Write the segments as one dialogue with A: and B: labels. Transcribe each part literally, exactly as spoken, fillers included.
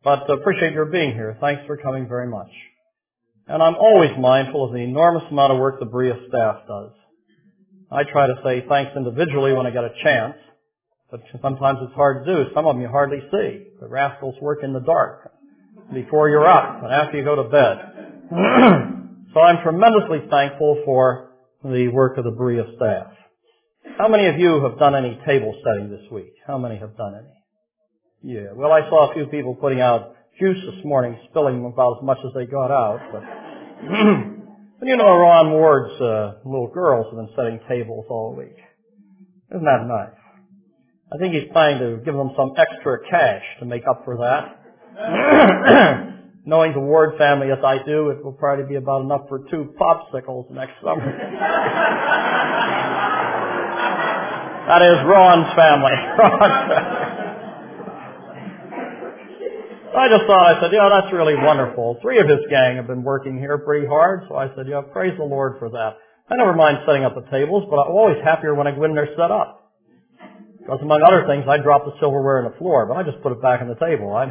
A: But appreciate your being here. Thanks for coming very much. And I'm always mindful of the enormous amount of work the Berea staff does. I try to say thanks individually when I get a chance, but sometimes it's hard to do. Some of them you hardly see. The rascals work in the dark before you're up and after you go to bed. So I'm tremendously thankful for the work of the Berea staff. How many of you have done any table setting this week? How many have done any? Yeah. Well, I saw a few people putting out juice this morning, spilling about as much as they got out. But, but you know, Ron Ward's uh, little girls have been setting tables all week. Isn't that nice? I think he's planning to give them some extra cash to make up for that. Knowing the Ward family as I do, it will probably be about enough for two popsicles next summer. That is Ron's family. Ron's family. I just thought, I said, yeah, that's really wonderful. Three of his gang have been working here pretty hard, so I said, yeah, praise the Lord for that. I never mind setting up the tables, but I'm always happier when I go in there set up. Because among other things, I drop the silverware on the floor, but I just put it back on the table. I,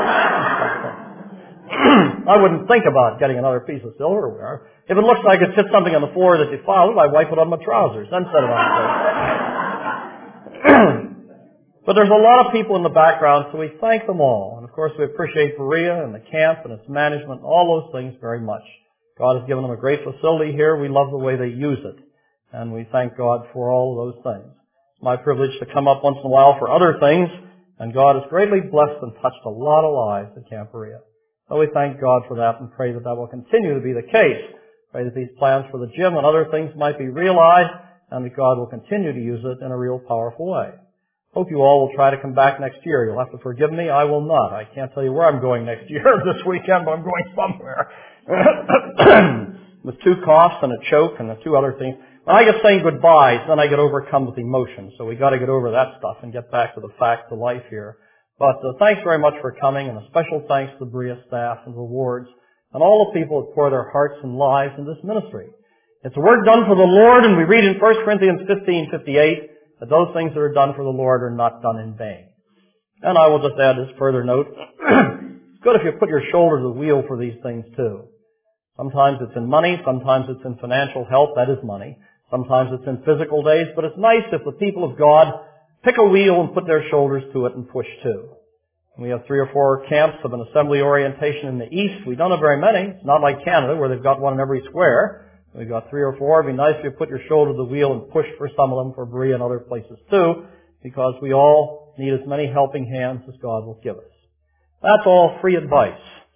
A: I wouldn't think about getting another piece of silverware. If it looks like it's hit something on the floor that defiled it, I wipe it on my trousers, then set it on the table. But there's a lot of people in the background, so we thank them all. And of course, we appreciate Berea and the camp and its management, all those things very much. God has given them a great facility here. We love the way they use it. And we thank God for all of those things. It's my privilege to come up once in a while for other things, and God has greatly blessed and touched a lot of lives at Camp Berea. So we thank God for that and pray that that will continue to be the case. Pray that these plans for the gym and other things might be realized, and that God will continue to use it in a real powerful way. Hope you all will try to come back next year. You'll have to forgive me. I will not. I can't tell you where I'm going next year this weekend, but I'm going somewhere. With two coughs and a choke and the two other things. When I get saying goodbyes, then I get overcome with emotion. So we got to get over that stuff and get back to the facts of life here. But uh, thanks very much for coming, and a special thanks to the Berea staff and the Wards and all the people that pour their hearts and lives in this ministry. It's a work done for the Lord, and we read in First Corinthians fifteen fifty-eight that those things that are done for the Lord are not done in vain. And I will just add this further note. It's good if you put your shoulder to the wheel for these things too. Sometimes it's in money, sometimes it's in financial help, that is money. Sometimes it's in physical days, but it's nice if the people of God pick a wheel and put their shoulders to it and push too. We have three or four camps of an assembly orientation in the East. We don't have very many. It's not like Canada where they've got one in every square. We've got three or four. It'd be nice if you put your shoulder to the wheel and push for some of them, for Berea and other places too, because we all need as many helping hands as God will give us. That's all free advice.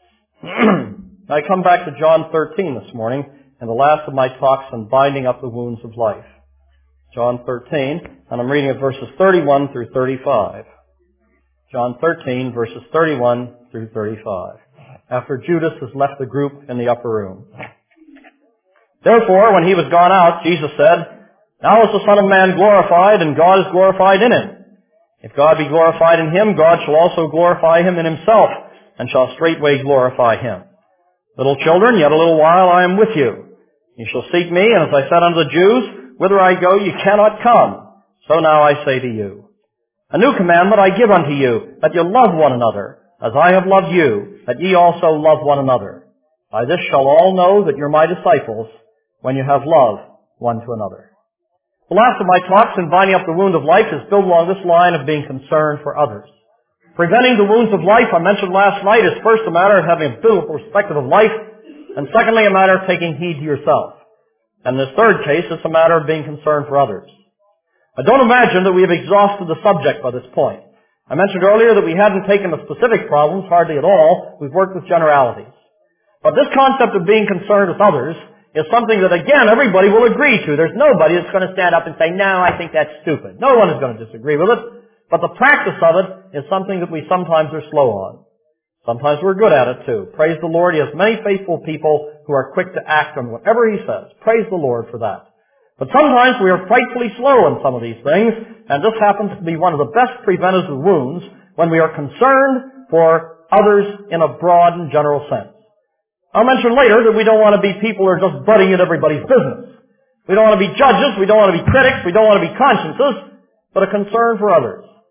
A: I come back to John thirteen this morning, and the last of my talks on binding up the wounds of life. John thirteen, and I'm reading at verses thirty-one through thirty-five. John thirteen, verses thirty-one through thirty-five. After Judas has left the group in the upper room. Therefore, when he was gone out, Jesus said, Now is the Son of Man glorified, and God is glorified in him. If God be glorified in him, God shall also glorify him in himself, and shall straightway glorify him. Little children, yet a little while I am with you. You shall seek me, and as I said unto the Jews, whither I go you cannot come. So now I say to you. A new commandment I give unto you, that you love one another, as I have loved you, that ye also love one another. By this shall all know that you're my disciples, when you have love one to another. The last of my talks in binding up the wound of life is built along this line of being concerned for others. Preventing the wounds of life, I mentioned last night, is first a matter of having a biblical perspective of life, and secondly a matter of taking heed to yourself. And in this third case, it's a matter of being concerned for others. I don't imagine that we have exhausted the subject by this point. I mentioned earlier that we hadn't taken the specific problems, hardly at all. We've worked with generalities. But this concept of being concerned with others is something that, again, everybody will agree to. There's nobody that's going to stand up and say, no, I think that's stupid. No one is going to disagree with it. But the practice of it is something that we sometimes are slow on. Sometimes we're good at it too. Praise the Lord. He has many faithful people who are quick to act on whatever He says. Praise the Lord for that. But sometimes we are frightfully slow on some of these things, and this happens to be one of the best preventers of wounds when we are concerned for others in a broad and general sense. I'll mention later that we don't want to be people who are just butting in everybody's business. We don't want to be judges. We don't want to be critics. We don't want to be consciences, but a concern for others.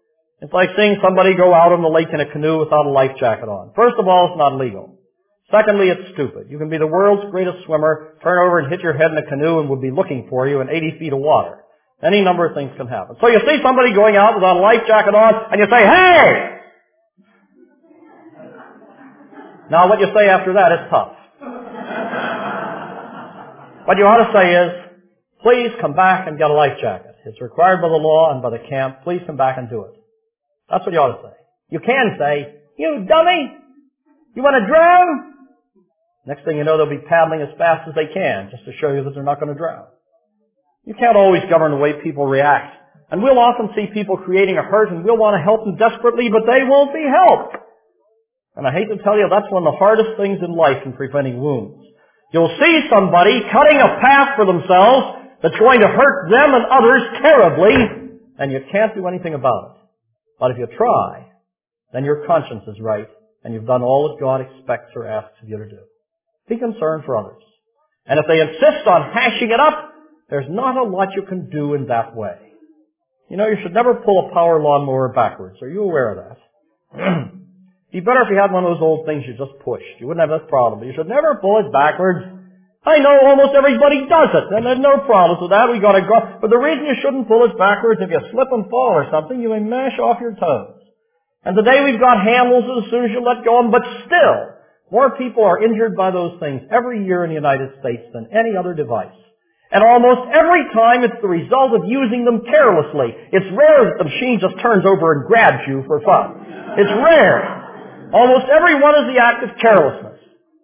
A: It's like seeing somebody go out on the lake in a canoe without a life jacket on. First of all, it's not legal. Secondly, it's stupid. You can be the world's greatest swimmer, turn over and hit your head in a canoe and we'll be looking for you in eighty feet of water. Any number of things can happen. So you see somebody going out without a life jacket on and you say, hey! Now what you say after that is tough. What you ought to say is, please come back and get a life jacket. It's required by the law and by the camp. Please come back and do it. That's what you ought to say. You can say, you dummy! You want to drown? Next thing you know, they'll be paddling as fast as they can just to show you that they're not going to drown. You can't always govern the way people react. And we'll often see people creating a hurt and we'll want to help them desperately, but they won't be helped. And I hate to tell you, that's one of the hardest things in life in preventing wounds. You'll see somebody cutting a path for themselves that's going to hurt them and others terribly, and you can't do anything about it. But if you try, then your conscience is right, and you've done all that God expects or asks of you to do. Be concerned for others. And if they insist on hashing it up, there's not a lot you can do in that way. You know, you should never pull a power lawnmower backwards. Are you aware of that? It'd be better if you had one of those old things you just pushed. You wouldn't have this problem. But you should never pull it backwards. I know almost everybody does it, and there's no problems with that. We got to go. But the reason you shouldn't pull it backwards, if you slip and fall or something, you may mash off your toes. And today we've got handles as soon as you let go of them, but still, more people are injured by those things every year in the United States than any other device. And almost every time it's the result of using them carelessly. It's rare that the machine just turns over and grabs you for fun. It's rare. Almost every one is the act of carelessness.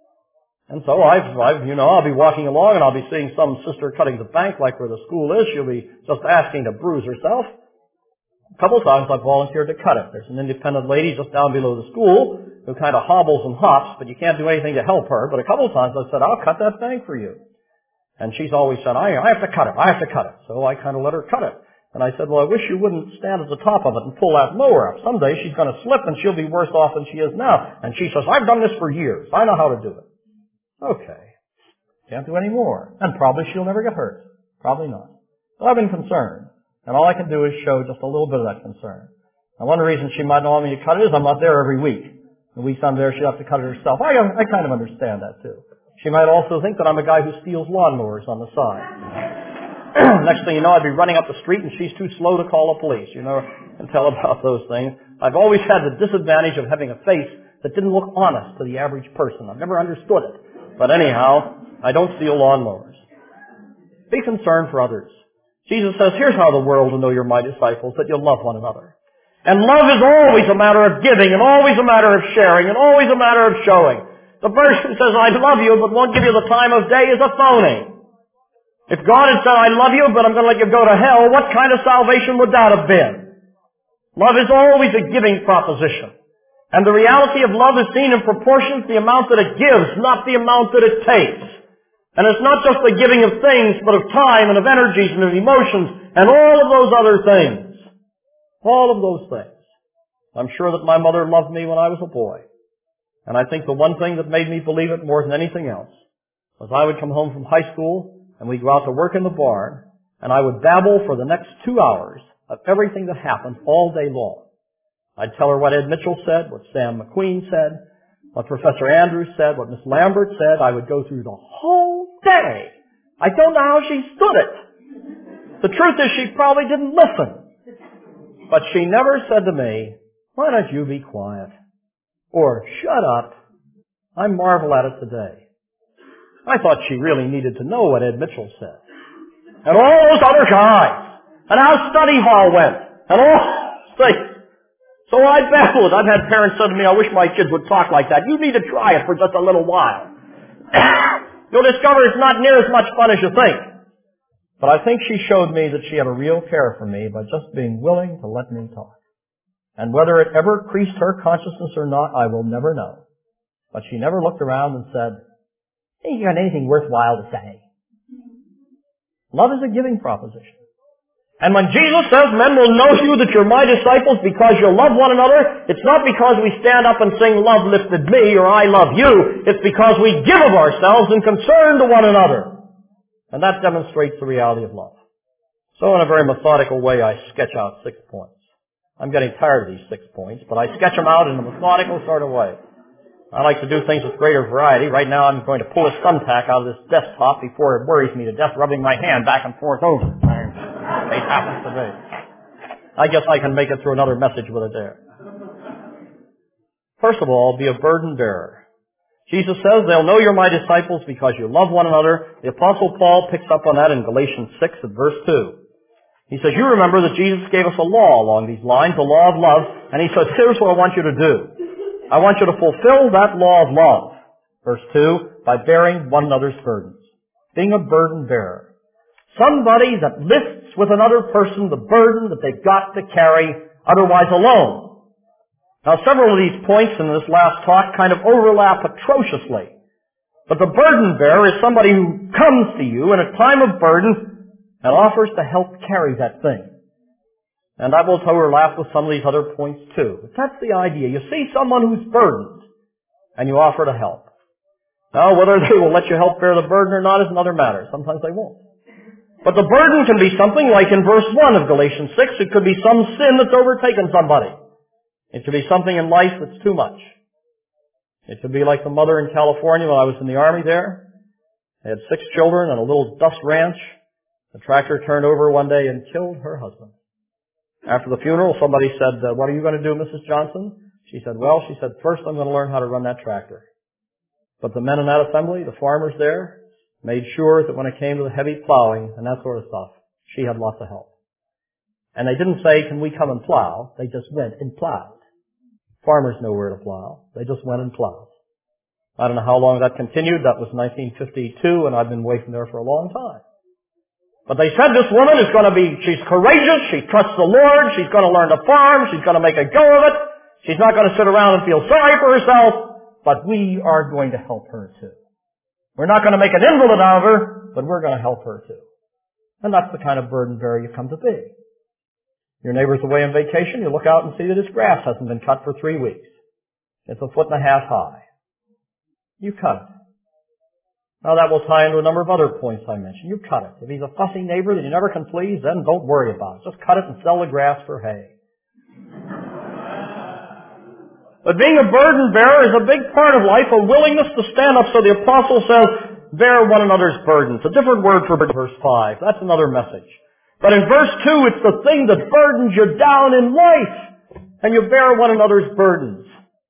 A: And so I've, I've, you know, I'll be walking along and I'll be seeing some sister cutting the bank like where the school is. She'll be just asking to bruise herself. A couple of times I've volunteered to cut it. There's an independent lady just down below the school who kind of hobbles and hops, but you can't do anything to help her. But a couple of times I said, I'll cut that bank for you. And she's always said, I, I have to cut it. I have to cut it. So I kind of let her cut it. And I said, well, I wish you wouldn't stand at the top of it and pull that mower up. Someday she's going to slip and she'll be worse off than she is now. And she says, I've done this for years. I know how to do it. Okay. Can't do any more. And probably she'll never get hurt. Probably not. But I've been concerned. And all I can do is show just a little bit of that concern. Now, one of the reasons she might not want me to cut it is I'm not there every week. The weeks I'm there, she'll have to cut it herself. I, I kind of understand that, too. She might also think that I'm a guy who steals lawnmowers on the side. Next thing you know, I'd be running up the street and she's too slow to call the police. You know, and tell about those things. I've always had the disadvantage of having a face that didn't look honest to the average person. I've never understood it. But anyhow, I don't steal lawnmowers. Be concerned for others. Jesus says, here's how the world will know you're my disciples, that you'll love one another. And love is always a matter of giving, and always a matter of sharing, and always a matter of showing. The person says, I love you, but won't give you the time of day is a phony. If God had said, I love you, but I'm going to let you go to hell, what kind of salvation would that have been? Love is always a giving proposition. And the reality of love is seen in proportion to the amount that it gives, not the amount that it takes. And it's not just the giving of things, but of time and of energies and of emotions and all of those other things. All of those things. I'm sure that my mother loved me when I was a boy. And I think the one thing that made me believe it more than anything else was I would come home from high school and we'd go out to work in the barn, and I would babble for the next two hours of everything that happened all day long. I'd tell her what Ed Mitchell said, what Sam McQueen said, what Professor Andrews said, what Miss Lambert said. I would go through the whole day. I don't know how she stood it. The truth is she probably didn't listen. But she never said to me, why don't you be quiet? Or, shut up. I marvel at it today. I thought she really needed to know what Ed Mitchell said. And all those other guys. And how study hall went. And all things. So I babbled. I've had parents say to me, I wish my kids would talk like that. You need to try it for just a little while. You'll discover it's not near as much fun as you think. But I think she showed me that she had a real care for me by just being willing to let me talk. And whether it ever increased her consciousness or not, I will never know. But she never looked around and said, hey, you got anything worthwhile to say? Love is a giving proposition. And when Jesus says men will know you that you're my disciples because you love one another, it's not because we stand up and sing love lifted me or I love you. It's because we give of ourselves in concern to one another. And that demonstrates the reality of love. So in a very methodical way, I sketch out six points. I'm getting tired of these six points, but I sketch them out in a methodical sort of way. I like to do things with greater variety. Right now I'm going to pull a thumbtack out of this desktop before it worries me to death, rubbing my hand back and forth over. It happens to me. I guess I can make it through another message with it there. First of all, be a burden bearer. Jesus says, they'll know you're my disciples because you love one another. The Apostle Paul picks up on that in Galatians six at verse two. He says, you remember that Jesus gave us a law along these lines, the law of love, and he says, here's what I want you to do. I want you to fulfill that law of love. Verse two, by bearing one another's burdens. Being a burden bearer. Somebody that lifts with another person the burden that they've got to carry otherwise alone. Now, several of these points in this last talk kind of overlap atrociously. But the burden bearer is somebody who comes to you in a time of burden and offers to help carry that thing. And that will overlap with some of these other points too. But that's the idea. You see someone who's burdened, and you offer to help. Now, whether they will let you help bear the burden or not is another matter. Sometimes they won't. But the burden can be something like in verse one of Galatians six. It could be some sin that's overtaken somebody. It could be something in life that's too much. It could be like the mother in California when I was in the Army there. They had six children on a little dust ranch. The tractor turned over one day and killed her husband. After the funeral, somebody said, uh, what are you going to do, Missus Johnson? She said, well, she said, first I'm going to learn how to run that tractor. But the men in that assembly, the farmers there, made sure that when it came to the heavy plowing and that sort of stuff, she had lots of help. And they didn't say, can we come and plow? They just went and plowed. Farmers know where to plow. They just went and plowed. I don't know how long that continued. That was nineteen fifty-two, and I've been away from there for a long time. But they said this woman is going to be, she's courageous, she trusts the Lord, she's going to learn to farm, she's going to make a go of it, she's not going to sit around and feel sorry for herself, but we are going to help her too. We're not going to make an invalid out of her, but we're going to help her too. And that's the kind of burden bearer you come to be. Your neighbor's away on vacation, you look out and see that his grass hasn't been cut for three weeks. It's a foot and a half high. You cut it. Now that will tie into a number of other points I mentioned. You cut it. If he's a fussy neighbor that you never can please, then don't worry about it. Just cut it and sell the grass for hay. But being a burden bearer is a big part of life, a willingness to stand up. So the apostle says, bear one another's burdens. A different word for verse five. That's another message. But in verse two, it's the thing that burdens you down in life. And you bear one another's burdens.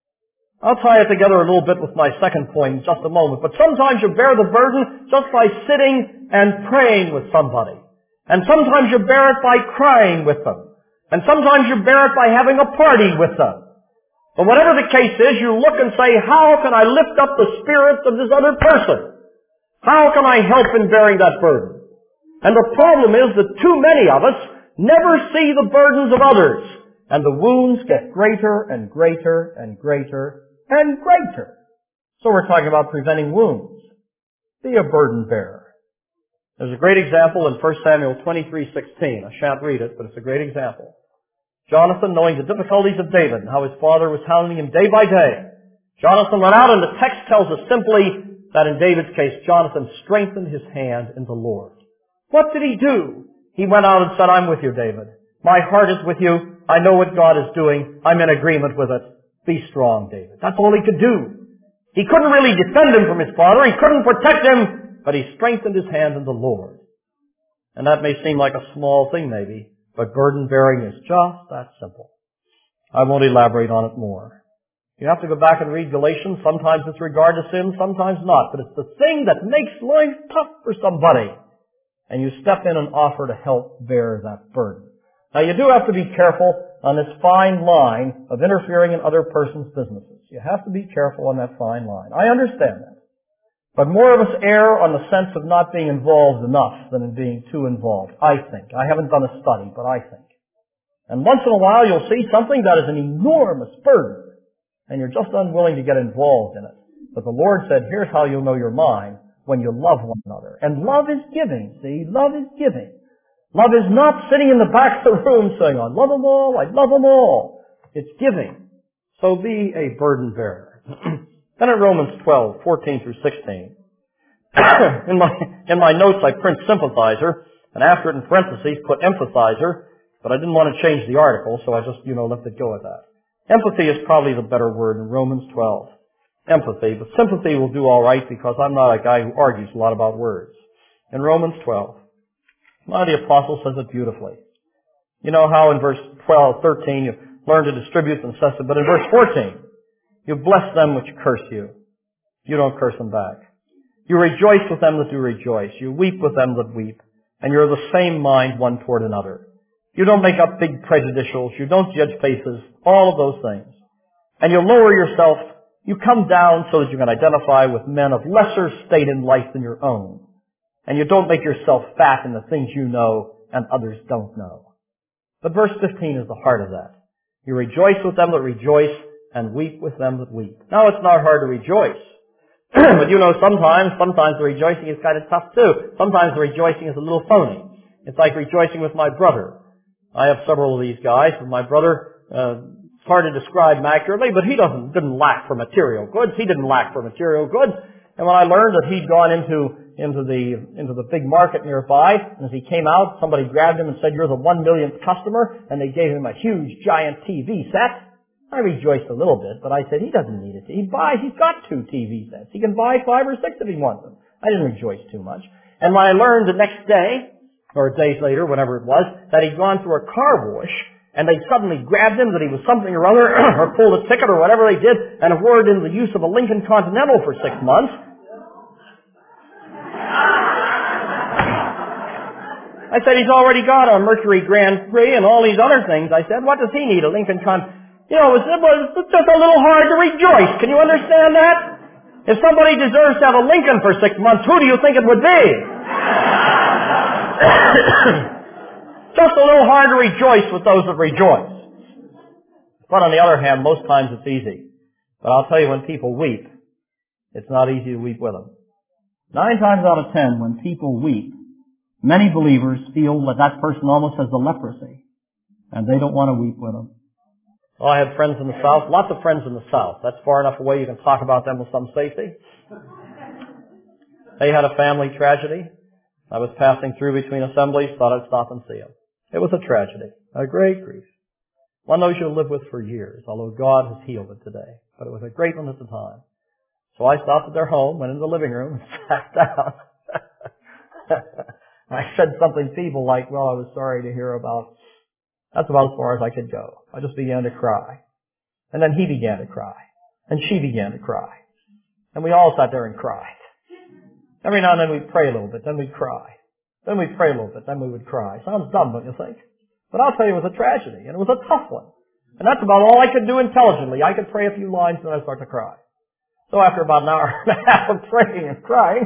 A: I'll tie it together a little bit with my second point in just a moment. But sometimes you bear the burden just by sitting and praying with somebody. And sometimes you bear it by crying with them. And sometimes you bear it by having a party with them. But whatever the case is, you look and say, how can I lift up the spirits of this other person? How can I help in bearing that burden? And the problem is that too many of us never see the burdens of others. And the wounds get greater and greater and greater and greater. So we're talking about preventing wounds. Be a burden bearer. There's a great example in First Samuel twenty-three sixteen. I shan't read it, but it's a great example. Jonathan, knowing the difficulties of David and how his father was hounding him day by day, Jonathan went out, and the text tells us simply that in David's case, Jonathan strengthened his hand in the Lord. What did he do? He went out and said, I'm with you, David. My heart is with you. I know what God is doing. I'm in agreement with it. Be strong, David. That's all he could do. He couldn't really defend him from his father. He couldn't protect him, but he strengthened his hand in the Lord. And that may seem like a small thing maybe, but burden bearing is just that simple. I won't elaborate on it more. You have to go back and read Galatians. Sometimes it's regard to sin, sometimes not. But it's the thing that makes life tough for somebody. And you step in and offer to help bear that burden. Now you do have to be careful on this fine line of interfering in other person's businesses. You have to be careful on that fine line. I understand that. But more of us err on the sense of not being involved enough than in being too involved, I think. I haven't done a study, but I think. And once in a while you'll see something that is an enormous burden, and you're just unwilling to get involved in it. But the Lord said, here's how you'll know you're mine, when you love one another. And love is giving, see? Love is giving. Love is not sitting in the back of the room saying, I love them all, I love them all. It's giving. So be a burden bearer. Then in Romans twelve, fourteen through sixteen, in my, in my notes I print sympathizer, and after it in parentheses put emphasizer, But I didn't want to change the article, so I just, you know, let it go at that. Empathy is probably the better word in Romans twelve. Empathy. But sympathy will do all right because I'm not a guy who argues a lot about words. In Romans twelve, one of the apostles says it beautifully. You know how in verse twelve, thirteen, you learn to distribute and assess it, but in verse fourteen, you bless them which curse you. You don't curse them back. You rejoice with them that do rejoice. You weep with them that weep. And you're of the same mind one toward another. You don't make up big prejudicials. You don't judge faces. All of those things. And you lower yourself. You come down so that you can identify with men of lesser state in life than your own. And you don't make yourself fat in the things you know and others don't know. But verse fifteen is the heart of that. You rejoice with them that rejoice and weep with them that weep. Now it's not hard to rejoice. But you know, sometimes, sometimes the rejoicing is kind of tough too. Sometimes the rejoicing is a little phony. It's like rejoicing with my brother. I have several of these guys, and my brother, uh, it's hard to describe him accurately, but he doesn't, didn't lack for material goods. He didn't lack for material goods. And when I learned that he'd gone into, into the, into the big market nearby, and as he came out, somebody grabbed him and said, "You're the one millionth customer," and they gave him a huge giant T V set. I rejoiced a little bit, but I said, he doesn't need it. He buys, he's got two T V sets. He can buy five or six if he wants them. I didn't rejoice too much. And when I learned the next day, or days later, whenever it was, that he'd gone through a car wash, and they suddenly grabbed him, that he was something or other, or pulled a ticket or whatever they did, and awarded him the use of a Lincoln Continental for six months. I said, he's already got a Mercury Grand Prix and all these other things. I said, what does he need, a Lincoln Continental? You know, it was, it was just a little hard to rejoice. Can you understand that? If somebody deserves to have a Lincoln for six months, who do you think it would be? Just a little hard to rejoice with those that rejoice. But on the other hand, most times it's easy. But I'll tell you, when people weep, it's not easy to weep with them. Nine times out of ten, when people weep, many believers feel that that person almost has the leprosy, and they don't want to weep with them. Well, I had friends in the South, lots of friends in the South. That's far enough away you can talk about them with some safety. They had a family tragedy. I was passing through between assemblies, thought I'd stop and see them. It was a tragedy, a great grief. One those you'll live with for years, although God has healed it today. But it was a great one at the time. So I stopped at their home, went into the living room, and sat down. I said something feeble like, well, I was sorry to hear about... That's about as far as I could go. I just began to cry. And then he began to cry. And she began to cry. And we all sat there and cried. Every now and then we'd pray a little bit, then we'd cry. Then we'd pray a little bit, then we would cry. Sounds dumb, don't you think? But I'll tell you, it was a tragedy, and it was a tough one. And that's about all I could do intelligently. I could pray a few lines, and then I'd start to cry. So after about an hour and a half of praying and crying,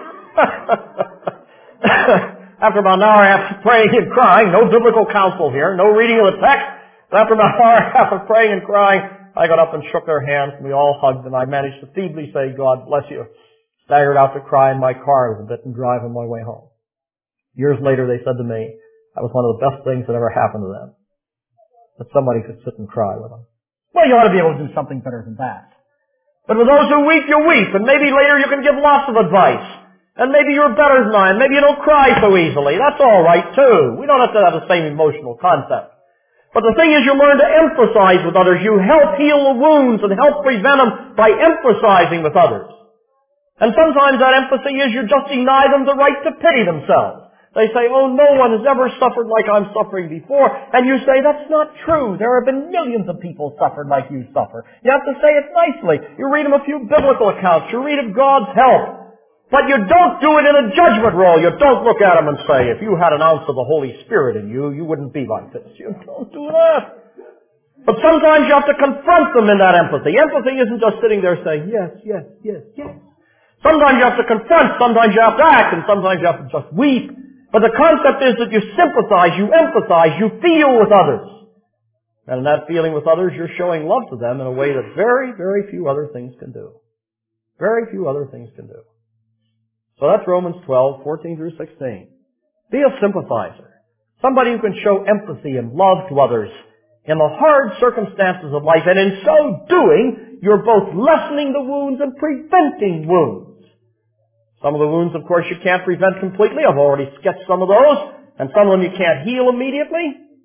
A: after about an hour and a half of praying and crying, no biblical counsel here, no reading of the text, but after about an hour and a half of praying and crying, I got up and shook their hands, and we all hugged, and I managed to feebly say, God bless you. Staggered out to cry in my car a little bit and drive on my way home. Years later, they said to me, that was one of the best things that ever happened to them. That somebody could sit and cry with them. Well, you ought to be able to do something better than that. But with those who weep, you weep, and maybe later you can give lots of advice. And maybe you're better than I, and maybe you don't cry so easily. That's all right, too. We don't have to have the same emotional concept. But the thing is, you learn to empathize with others. You help heal the wounds and help prevent them by empathizing with others. And sometimes that empathy is you just deny them the right to pity themselves. They say, oh, no one has ever suffered like I'm suffering before. And you say, that's not true. There have been millions of people suffered like you suffer. You have to say it nicely. You read them a few biblical accounts. You read of God's help. But you don't do it in a judgment role. You don't look at them and say, if you had an ounce of the Holy Spirit in you, you wouldn't be like this. You don't do that. But sometimes you have to confront them in that empathy. Empathy isn't just sitting there saying, yes, yes, yes, yes. Sometimes you have to confront, sometimes you have to act, and sometimes you have to just weep. But the concept is that you sympathize, you empathize, you feel with others. And in that feeling with others, you're showing love to them in a way that very, very few other things can do. Very few other things can do. So that's Romans twelve, fourteen through sixteen. Be a sympathizer. Somebody who can show empathy and love to others in the hard circumstances of life. And in so doing, you're both lessening the wounds and preventing wounds. Some of the wounds, of course, you can't prevent completely. I've already sketched some of those. And some of them you can't heal immediately.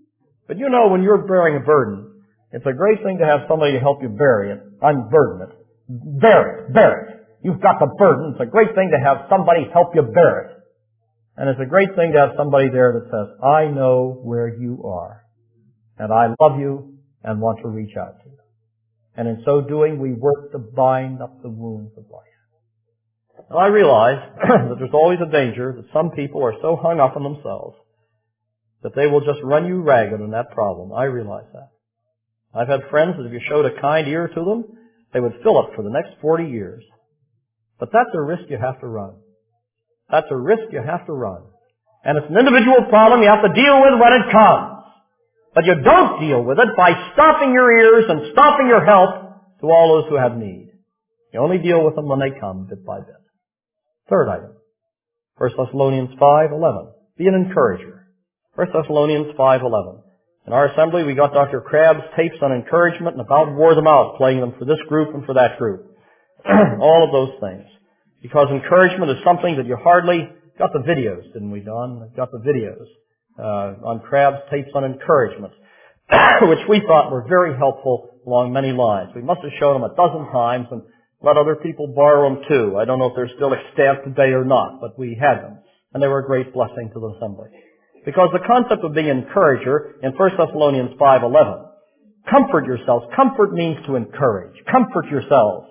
A: But you know, when you're bearing a burden, it's a great thing to have somebody to help you bury it, unburden it. Bear it, bear it. You've got the burden. It's a great thing to have somebody help you bear it. And it's a great thing to have somebody there that says, I know where you are, and I love you and want to reach out to you. And in so doing, we work to bind up the wounds of life. And I realize that there's always a danger that some people are so hung up on themselves that they will just run you ragged on that problem. I realize that. I've had friends that if you showed a kind ear to them, they would fill it for the next forty years. But that's a risk you have to run. That's a risk you have to run. And it's an individual problem you have to deal with when it comes. But you don't deal with it by stopping your ears and stopping your help to all those who have need. You only deal with them when they come, bit by bit. Third item, First Thessalonians five eleven. Be an encourager. First Thessalonians five eleven. In our assembly, we got Doctor Crabb's tapes on encouragement and about wore them out, playing them for this group and for that group. All of those things. Because encouragement is something that you hardly got the videos, didn't we, Don? Got the videos uh, on Crabb's tapes on encouragement, which we thought were very helpful along many lines. We must have shown them a dozen times and let other people borrow them too. I don't know if they're still extant today or not, but we had them, and they were a great blessing to the assembly. Because the concept of being an encourager in First Thessalonians five eleven, comfort yourselves. Comfort means to encourage. Comfort yourselves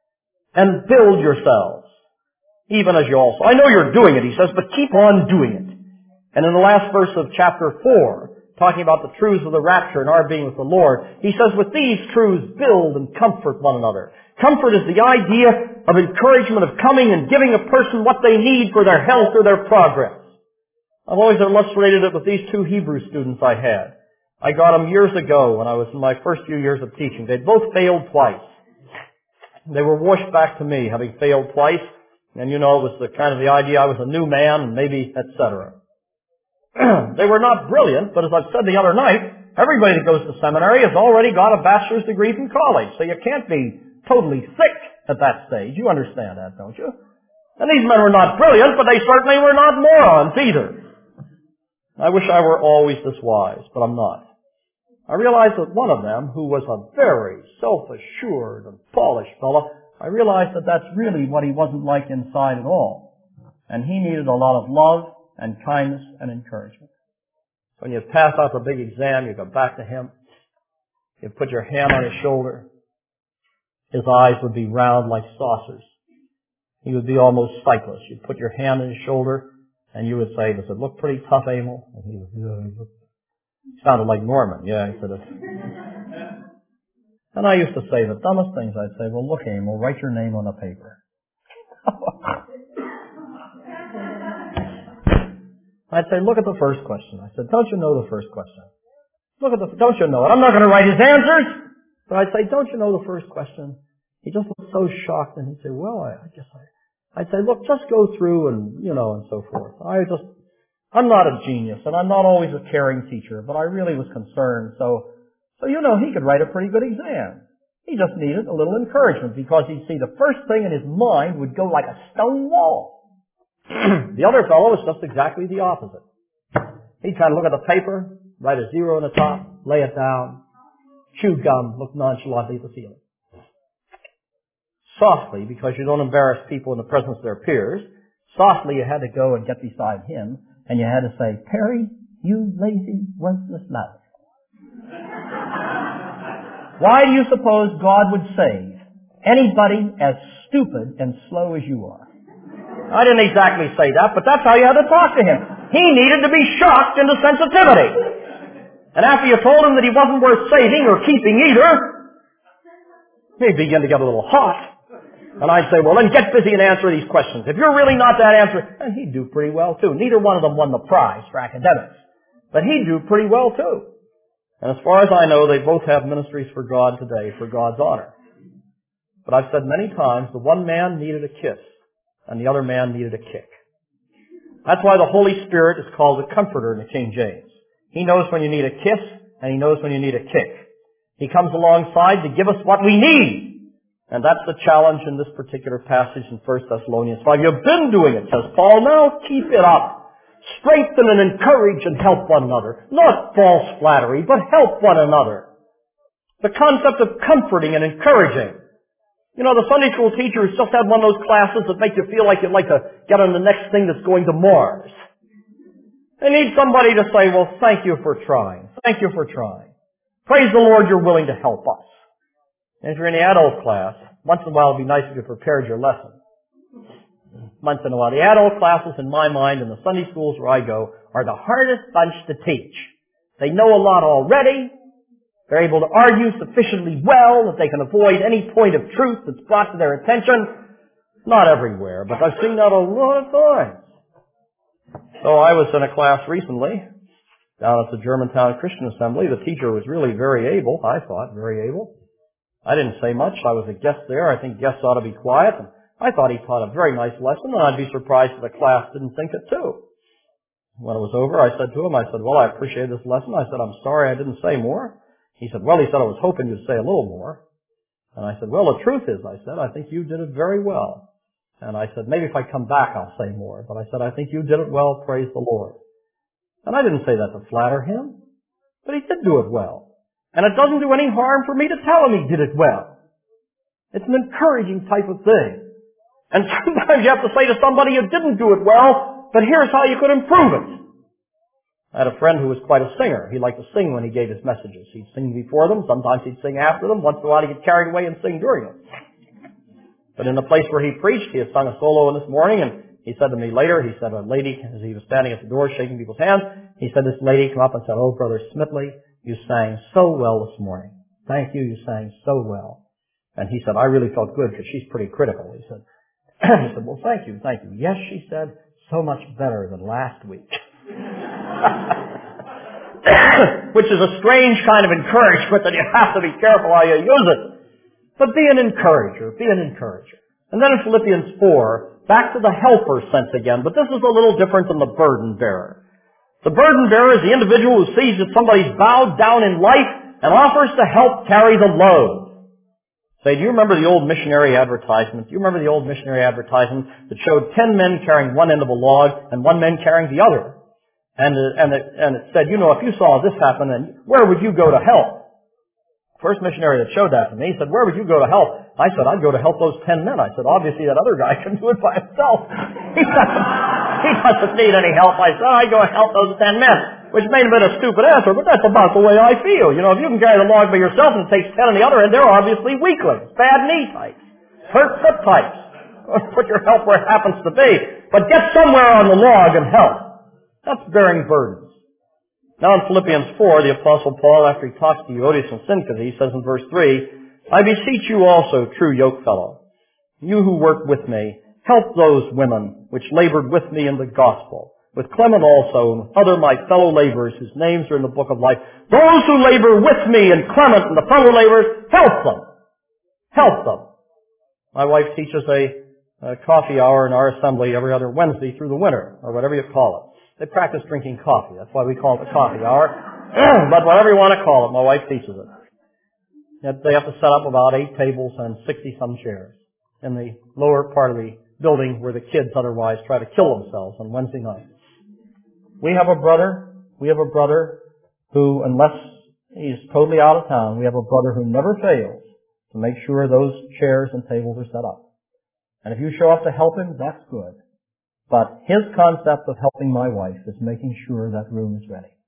A: and build yourselves, even as you also. I know you're doing it, he says, but keep on doing it. And in the last verse of chapter four, talking about the truths of the rapture and our being with the Lord, he says, with these truths, build and comfort one another. Comfort is the idea of encouragement, of coming and giving a person what they need for their health or their progress. I've always illustrated it with these two Hebrew students I had. I got them years ago when I was in my first few years of teaching. They'd both failed twice. They were washed back to me, having failed twice. And you know, it was the kind of the idea I was a new man and maybe et cetera. They were not brilliant, but as I've said the other night, everybody that goes to seminary has already got a bachelor's degree from college. So you can't be totally sick at that stage. You understand that, don't you? And these men were not brilliant, but they certainly were not morons either. I wish I were always this wise, but I'm not. I realized that one of them, who was a very self-assured and polished fellow, I realized that that's really what he wasn't like inside at all. And he needed a lot of love and kindness and encouragement. When you pass out the big exam, you go back to him. You put your hand on his shoulder. His eyes would be round like saucers. He would be almost sightless. You'd put your hand on his shoulder, and you would say, does it look pretty tough, Emil? And he would, yeah. He sounded like Norman. Yeah, he said it. And I used to say the dumbest things. I'd say, well, look, Emil, write your name on the paper. I'd say, look at the first question. I said, don't you know the first question? Look at the, don't you know it? I'm not going to write his answers. But I'd say, don't you know the first question? He just looked so shocked, and he'd say, well, I, I guess I, I'd say, look, just go through and, you know, and so forth. I just, I'm not a genius, and I'm not always a caring teacher, but I really was concerned. So, so, you know, he could write a pretty good exam. He just needed a little encouragement, because he'd see the first thing in his mind would go like a stone wall. The other fellow was just exactly the opposite. He'd kind of look at the paper, write a zero on the top, lay it down, chew gum, look nonchalantly at the ceiling. Softly, because you don't embarrass people in the presence of their peers, softly you had to go and get beside him, and you had to say, Perry, you lazy, worthless lout. Why do you suppose God would save anybody as stupid and slow as you are? I didn't exactly say that, but that's how you had to talk to him. He needed to be shocked into sensitivity. And after you told him that he wasn't worth saving or keeping either, he'd begin to get a little hot. And I'd say, well, then get busy and answer these questions. If you're really not that answer, and he'd do pretty well too. Neither one of them won the prize for academics. But he'd do pretty well too. And as far as I know, they both have ministries for God today, for God's honor. But I've said many times, the one man needed a kiss, and the other man needed a kick. That's why the Holy Spirit is called the Comforter in the King James. He knows when you need a kiss, and He knows when you need a kick. He comes alongside to give us what we need. And that's the challenge in this particular passage in First Thessalonians five. You've been doing it, says Paul. Now keep it up. Strengthen and encourage and help one another. Not false flattery, but help one another. The concept of comforting and encouraging. You know, the Sunday school teachers just had one of those classes that make you feel like you'd like to get on the next thing that's going to Mars. They need somebody to say, well, thank you for trying. Thank you for trying. Praise the Lord you're willing to help us. And if you're in the adult class, once in a while it would be nice if you prepared your lesson. Once in a while. The adult classes, in my mind, in the Sunday schools where I go, are the hardest bunch to teach. They know a lot already. They're able to argue sufficiently well that they can avoid any point of truth that's brought to their attention. Not everywhere, but I've seen that a lot of times. So I was in a class recently, down at the Germantown Christian Assembly. The teacher was really very able, I thought, very able. I didn't say much. I was a guest there. I think guests ought to be quiet. And I thought he taught a very nice lesson, and I'd be surprised if the class didn't think it too. When it was over, I said to him, I said, well, I appreciate this lesson. I said, I'm sorry I didn't say more. He said, well, he said, I was hoping you'd say a little more. And I said, well, the truth is, I said, I think you did it very well. And I said, maybe if I come back, I'll say more. But I said, I think you did it well, praise the Lord. And I didn't say that to flatter him, but he did do it well. And it doesn't do any harm for me to tell him he did it well. It's an encouraging type of thing. And sometimes you have to say to somebody you didn't do it well, but here's how you could improve it. I had a friend who was quite a singer. He liked to sing when he gave his messages. He'd sing before them. Sometimes he'd sing after them. Once in a while he'd get carried away and sing during them. But in the place where he preached, he had sung a solo in this morning, and he said to me later, he said, a lady, as he was standing at the door shaking people's hands, he said, this lady came up and said, oh, Brother Smithley, you sang so well this morning. Thank you, you sang so well. And he said, I really felt good because she's pretty critical. He said, he said, well, thank you, thank you. Yes, she said, so much better than last week. Which is a strange kind of encouragement that you have to be careful how you use it. But be an encourager, be an encourager. And then in Philippians four, back to the helper sense again, but this is a little different than the burden bearer. The burden bearer is the individual who sees that somebody's bowed down in life and offers to help carry the load. Say, do you remember the old missionary advertisement? Do you remember the old missionary advertisement that showed ten men carrying one end of a log and one man carrying the other? And, uh, and, it, and it said, you know, if you saw this happen, then where would you go to help? First missionary that showed that to me, he said, where would you go to help? I said, I'd go to help those ten men. I said, obviously that other guy can do it by himself. He doesn't, he doesn't need any help. I said, I'd go and help those ten men. Which may have been a stupid answer, but that's about the way I feel. You know, if you can carry the log by yourself and it takes ten on the other end, they're obviously weaklings, bad knee types, hurt foot types. Put your help where it happens to be. But get somewhere on the log and help. That's bearing burdens. Now in Philippians four, the Apostle Paul, after he talks to Euodias and Syntyche, he says in verse three, I beseech you also, true yokefellow, you who work with me, help those women which labored with me in the gospel, with Clement also, and with other my fellow laborers whose names are in the book of life. Those who labor with me and Clement and the fellow laborers, help them. Help them. My wife teaches a, a coffee hour in our assembly every other Wednesday through the winter, or whatever you call it. They practice drinking coffee. That's why we call it the coffee hour. But whatever you want to call it, my wife teaches it. Yet they have to set up about eight tables and sixty-some chairs in the lower part of the building where the kids otherwise try to kill themselves on Wednesday night. We have a brother, we have a brother who, unless he's totally out of town, we have a brother who never fails to make sure those chairs and tables are set up. And if you show up to help him, that's good. But his concept of helping my wife is making sure that room is ready.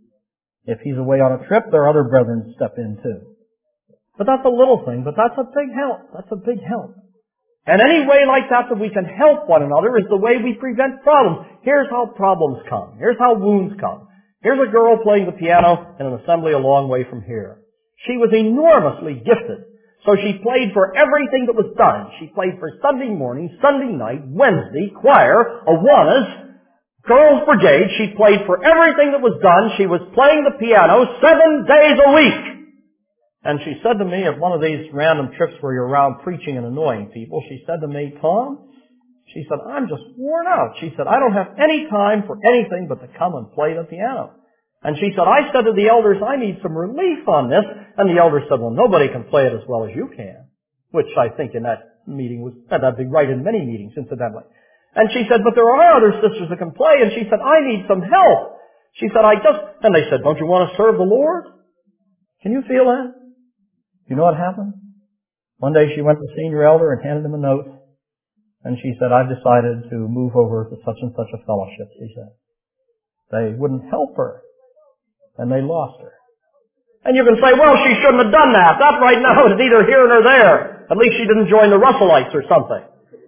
A: If he's away on a trip, there are other brethren to step in too. But that's a little thing, but that's a big help. That's a big help. And any way like that that we can help one another is the way we prevent problems. Here's how problems come. Here's how wounds come. Here's a girl playing the piano in an assembly a long way from here. She was enormously gifted. So she played for everything that was done. She played for Sunday morning, Sunday night, Wednesday, choir, Awanas, Girls Brigade. She played for everything that was done. She was playing the piano seven days a week. And she said to me at one of these random trips where you're around preaching and annoying people, she said to me, Tom, she said, I'm just worn out. She said, I don't have any time for anything but to come and play the piano. And she said, I said to the elders, I need some relief on this. And the elders said, well, nobody can play it as well as you can. Which I think in that meeting was, that'd be right in many meetings, incidentally. And she said, but there are other sisters that can play. And she said, I need some help. She said, I just, and they said, don't you want to serve the Lord? Can you feel that? You know what happened? One day she went to the senior elder and handed him a note. And she said, I've decided to move over to such and such a fellowship, she said. They wouldn't help her. And they lost her. And you can say, well, she shouldn't have done that. That right now is neither here nor there. At least she didn't join the Russellites or something.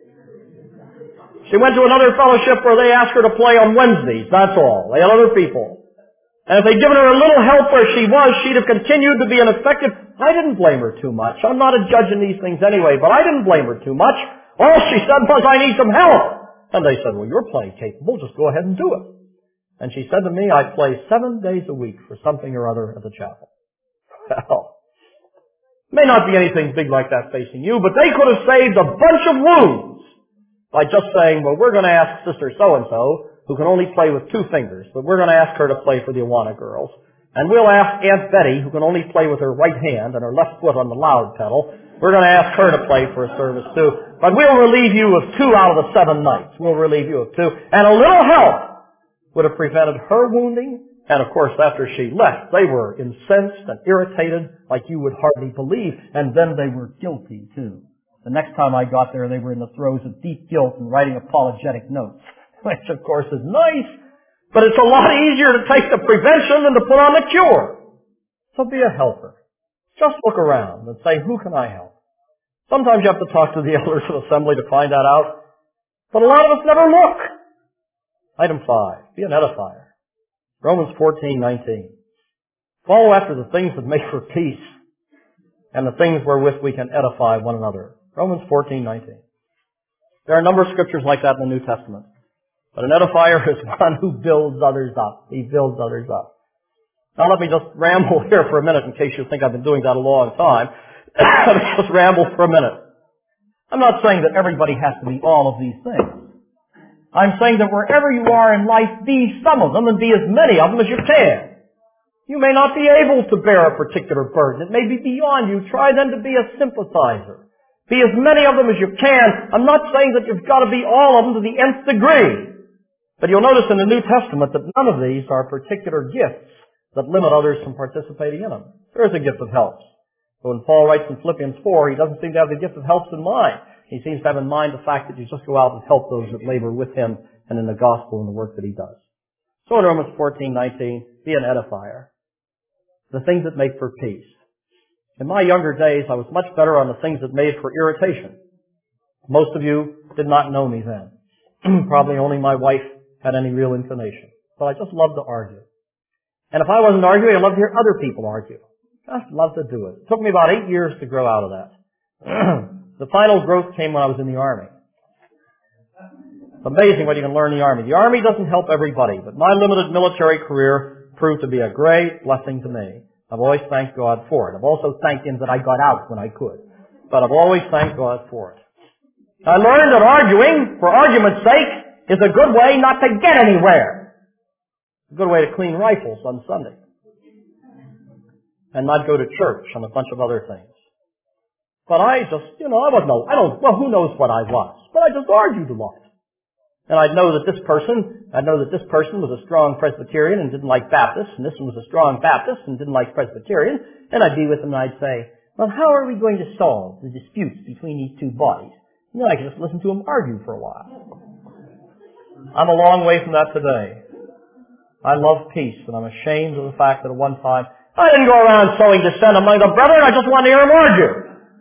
A: She went to another fellowship where they asked her to play on Wednesdays, that's all. They had other people. And if they'd given her a little help where she was, she'd have continued to be an effective... I didn't blame her too much. I'm not a judge in these things anyway, but I didn't blame her too much. All she said was, I need some help. And they said, well, you're playing capable. Just go ahead and do it. And she said to me, I play seven days a week for something or other at the chapel. Well, may not be anything big like that facing you, but they could have saved a bunch of wounds by just saying, well, we're going to ask Sister So-and-so, who can only play with two fingers, but we're going to ask her to play for the Awana girls. And we'll ask Aunt Betty, who can only play with her right hand and her left foot on the loud pedal, we're going to ask her to play for a service too. But we'll relieve you of two out of the seven nights. We'll relieve you of two. And a little help would have prevented her wounding. And of course, after she left, they were incensed and irritated like you would hardly believe. And then they were guilty too. The next time I got there, they were in the throes of deep guilt and writing apologetic notes, which of course is nice, but it's a lot easier to take the prevention than to put on the cure. So be a helper. Just look around and say, who can I help? Sometimes you have to talk to the elders of assembly to find that out, but a lot of us never look. Item five, be an edifier. Romans fourteen nineteen. Follow after the things that make for peace and the things wherewith we can edify one another. Romans fourteen nineteen. There are a number of scriptures like that in the New Testament. But an edifier is one who builds others up. He builds others up. Now let me just ramble here for a minute in case you think I've been doing that a long time. Let me just ramble for a minute. I'm not saying that everybody has to be all of these things. I'm saying that wherever you are in life, be some of them and be as many of them as you can. You may not be able to bear a particular burden. It may be beyond you. Try then to be a sympathizer. Be as many of them as you can. I'm not saying that you've got to be all of them to the nth degree. But you'll notice in the New Testament that none of these are particular gifts that limit others from participating in them. There is a gift of helps. But when Paul writes in Philippians four, he doesn't seem to have the gift of helps in mind. He seems to have in mind the fact that you just go out and help those that labor with him and in the gospel and the work that he does. So in Romans fourteen nineteen, be an edifier. The things that make for peace. In my younger days, I was much better on the things that made for irritation. Most of you did not know me then. Probably only my wife had any real inclination. But I just loved to argue. And if I wasn't arguing, I loved to hear other people argue. Just loved to do it. It took me about eight years to grow out of that. The final growth came when I was in the Army. It's amazing what you can learn in the Army. The Army doesn't help everybody, but my limited military career proved to be a great blessing to me. I've always thanked God for it. I've also thanked Him that I got out when I could. But I've always thanked God for it. I learned that arguing, for argument's sake, is a good way not to get anywhere. It's a good way to clean rifles on Sunday. And not go to church and a bunch of other things. But I just, you know, I wasn't, I don't, well, who knows what I was. But I just argued a lot. And I'd know that this person, I'd know that this person was a strong Presbyterian and didn't like Baptists, and this one was a strong Baptist and didn't like Presbyterian. And I'd be with them and I'd say, well, how are we going to solve the disputes between these two bodies? And then I could just listen to them argue for a while. I'm a long way from that today. I love peace, and I'm ashamed of the fact that at one time, I didn't go around sowing dissent among the brethren, I just wanted to hear them argue.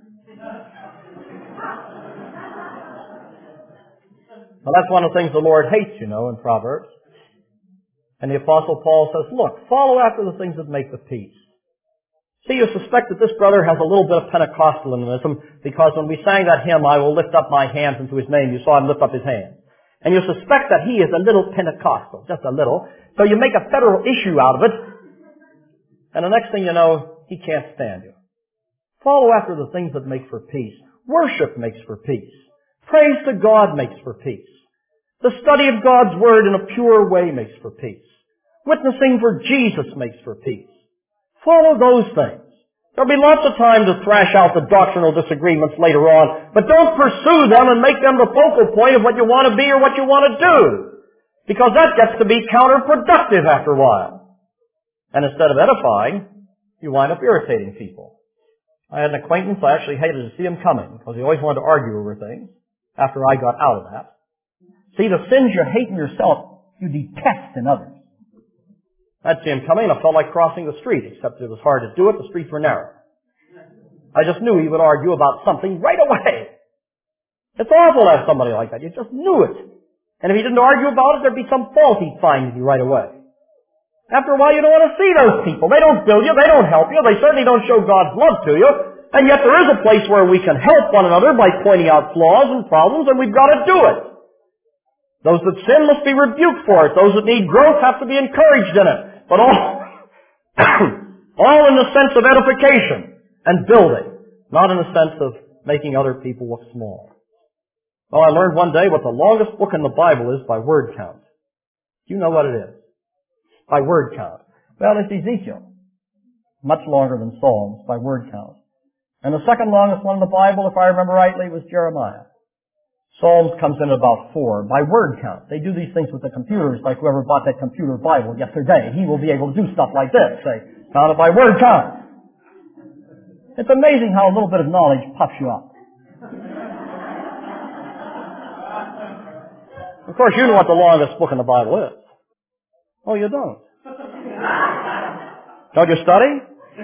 A: Well, that's one of the things the Lord hates, you know, in Proverbs. And the Apostle Paul says, look, follow after the things that make the peace. See, you suspect that this brother has a little bit of Pentecostalism because when we sang that hymn, I will lift up my hands into his name, you saw him lift up his hands. And you suspect that he is a little Pentecostal, just a little. So you make a federal issue out of it. And the next thing you know, he can't stand you. Follow after the things that make for peace. Worship makes for peace. Praise to God makes for peace. The study of God's Word in a pure way makes for peace. Witnessing for Jesus makes for peace. Follow those things. There'll be lots of time to thrash out the doctrinal disagreements later on, but don't pursue them and make them the focal point of what you want to be or what you want to do, because that gets to be counterproductive after a while. And instead of edifying, you wind up irritating people. I had an acquaintance, I actually hated to see him coming, because he always wanted to argue over things after I got out of that. See, the sins you hate in yourself, you detest in others. I'd see him coming and I felt like crossing the street, except it was hard to do it. The streets were narrow. I just knew he would argue about something right away. It's awful to have somebody like that. You just knew it. And if he didn't argue about it, there'd be some fault he'd find in you right away. After a while, you don't want to see those people. They don't build you. They don't help you. They certainly don't show God's love to you. And yet there is a place where we can help one another by pointing out flaws and problems, and we've got to do it. Those that sin must be rebuked for it. Those that need growth have to be encouraged in it. But all, all in the sense of edification and building, not in the sense of making other people look small. Well, I learned one day what the longest book in the Bible is by word count. Do you know what it is? By word count. Well, it's Ezekiel. Much longer than Psalms by word count. And the second longest one in the Bible, if I remember rightly, was Jeremiah. Psalms comes in at about four by word count. They do these things with the computers, like whoever bought that computer Bible yesterday. He will be able to do stuff like this. They count it by word count. It's amazing how a little bit of knowledge puffs you up. Of course, you know what the longest book in the Bible is. Oh, you don't? Don't you study?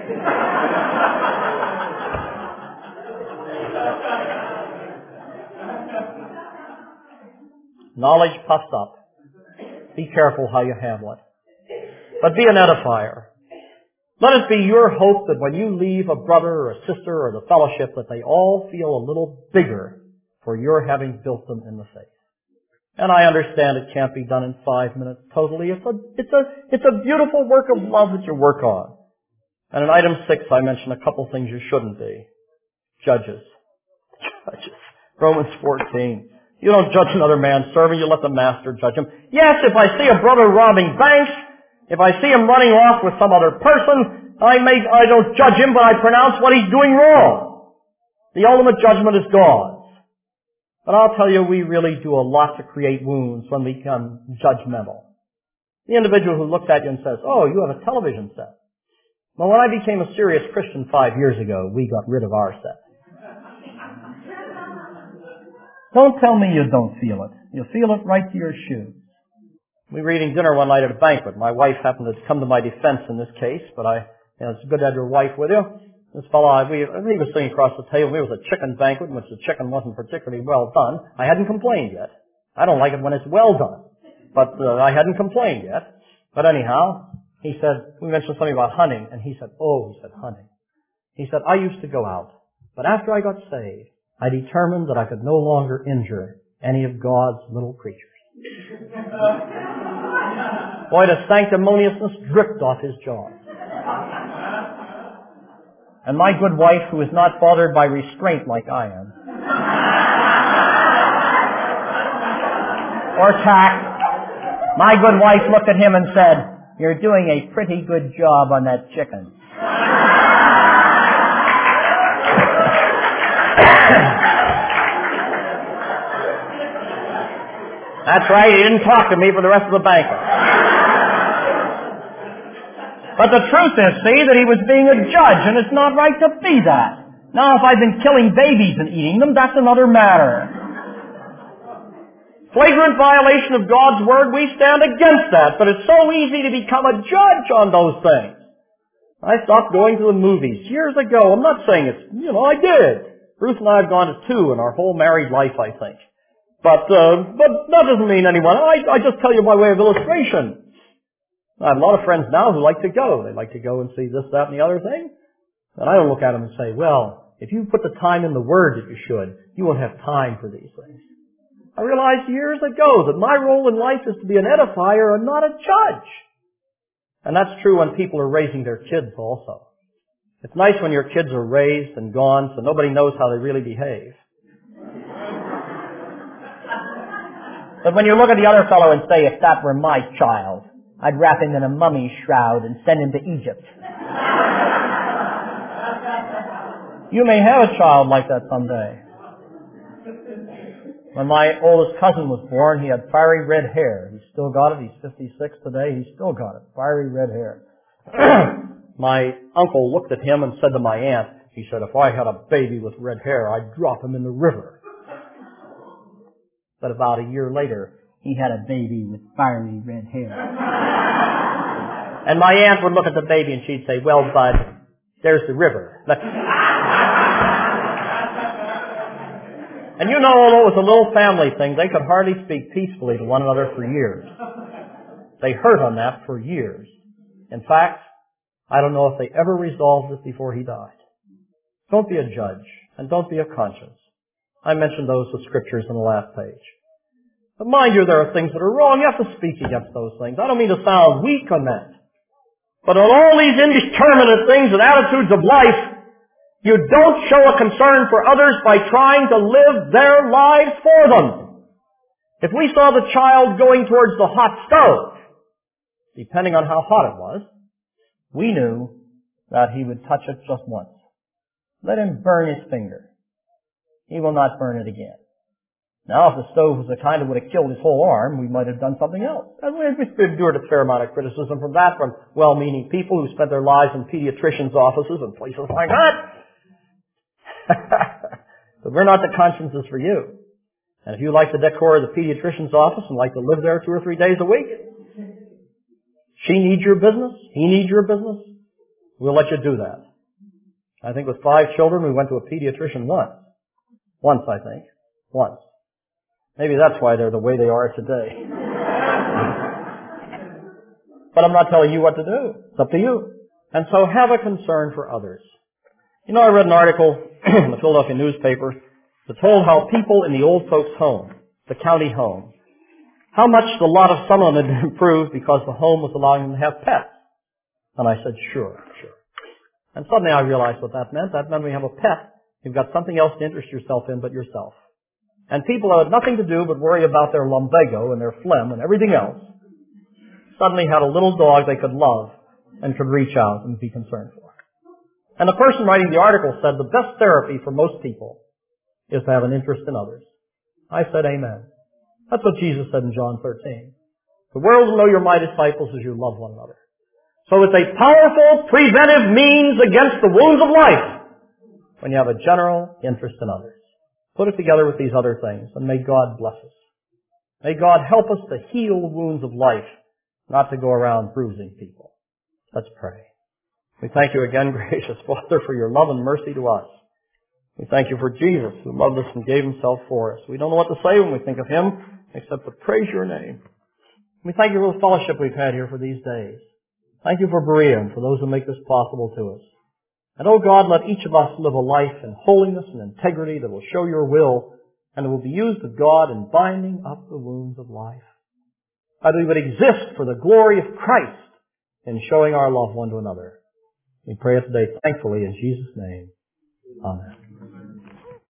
A: Knowledge puffs up. Be careful how you handle it. But be an edifier. Let it be your hope that when you leave a brother or a sister or the fellowship, that they all feel a little bigger for your having built them in the faith. And I understand it can't be done in five minutes totally. It's a, it's a, it's a beautiful work of love that you work on. And in item six, I mentioned a couple things you shouldn't be. Judges. Judges. Romans fourteen. You don't judge another man's servant, you let the master judge him. Yes, if I see a brother robbing banks, if I see him running off with some other person, I may, I don't judge him, but I pronounce what he's doing wrong. The ultimate judgment is God's. But I'll tell you, we really do a lot to create wounds when we become judgmental. The individual who looks at you and says, oh, you have a television set. Well, when I became a serious Christian five years ago, we got rid of our set. Don't tell me you don't feel it. You feel it right to your shoes. We were eating dinner one night at a banquet. My wife happened to come to my defense in this case, but I, you know, it's good to have your wife with you. This fellow, we, he was sitting across the table. It was a chicken banquet in which the chicken wasn't particularly well done. I hadn't complained yet. I don't like it when it's well done. But uh, I hadn't complained yet. But anyhow, he said, we mentioned something about hunting, and he said, oh, he said, hunting. He said, I used to go out, but after I got saved, I determined that I could no longer injure any of God's little creatures. Boy, the sanctimoniousness dripped off his jaw. And my good wife, who is not bothered by restraint like I am, or tact, my good wife looked at him and said, you're doing a pretty good job on that chicken. That's right, he didn't talk to me for the rest of the banquet. But the truth is, see, that he was being a judge, and it's not right to be that. Now, if I've been killing babies and eating them, that's another matter. Flagrant violation of God's Word, we stand against that, but it's so easy to become a judge on those things. I stopped going to the movies years ago. I'm not saying it's, you know, I did. Ruth and I have gone to two in our whole married life, I think. But, uh, but that doesn't mean anyone. I, I just tell you by way of illustration. I have a lot of friends now who like to go. They like to go and see this, that, and the other thing. And I don't look at them and say, well, if you put the time in the Word that you should, you won't have time for these things. I realized years ago that my role in life is to be an edifier and not a judge. And that's true when people are raising their kids also. It's nice when your kids are raised and gone so nobody knows how they really behave. But when you look at the other fellow and say, if that were my child, I'd wrap him in a mummy shroud and send him to Egypt. You may have a child like that someday. When my oldest cousin was born, he had fiery red hair. He's still got it. He's fifty-six today. He's still got it. Fiery red hair. My uncle looked at him and said to my aunt, he said, if I had a baby with red hair, I'd drop him in the river. But about a year later, he had a baby with fiery red hair. And my aunt would look at the baby and she'd say, well, bud, there's the river. And you know, although it was a little family thing, they could hardly speak peacefully to one another for years. They hurt on that for years. In fact, I don't know if they ever resolved it before he died. Don't be a judge, and don't be a conscience. I mentioned those with scriptures in the last page. But mind you, there are things that are wrong. You have to speak against those things. I don't mean to sound weak on that. But on all these indeterminate things and attitudes of life, you don't show a concern for others by trying to live their lives for them. If we saw the child going towards the hot stove, depending on how hot it was, we knew that he would touch it just once. Let him burn his finger. He will not burn it again. Now, if the stove was the kind that would have killed his whole arm, we might have done something else. And we've endured a fair amount of criticism from that, from well-meaning people who spent their lives in pediatricians' offices and places like that. But we're not the consciences for you. And if you like the decor of the pediatrician's office and like to live there two or three days a week, she needs your business, he needs your business, we'll let you do that. I think with five children, we went to a pediatrician once. Once, I think. Once. Maybe that's why they're the way they are today. But I'm not telling you what to do. It's up to you. And so have a concern for others. You know, I read an article in the Philadelphia newspaper that told how people in the old folks' home, the county home, how much the lot of some of them had improved because the home was allowing them to have pets. And I said, sure, sure. And suddenly I realized what that meant. That meant when you have a pet, you've got something else to interest yourself in but yourself. And people who had nothing to do but worry about their lumbago and their phlegm and everything else suddenly had a little dog they could love and could reach out and be concerned for. And the person writing the article said the best therapy for most people is to have an interest in others. I said amen. That's what Jesus said in John thirteen. The world will know you're my disciples as you love one another. So it's a powerful preventive means against the wounds of life when you have a general interest in others. Put it together with these other things, and may God bless us. May God help us to heal the wounds of life, not to go around bruising people. Let's pray. We thank you again, gracious Father, for your love and mercy to us. We thank you for Jesus, who loved us and gave himself for us. We don't know what to say when we think of him, except to praise your name. We thank you for the fellowship we've had here for these days. Thank you for Berea and for those who make this possible to us. And, oh God, let each of us live a life in holiness and integrity that will show your will and that will be used of God in binding up the wounds of life. That we would exist for the glory of Christ in showing our love one to another. We pray it today thankfully in Jesus' name. Amen.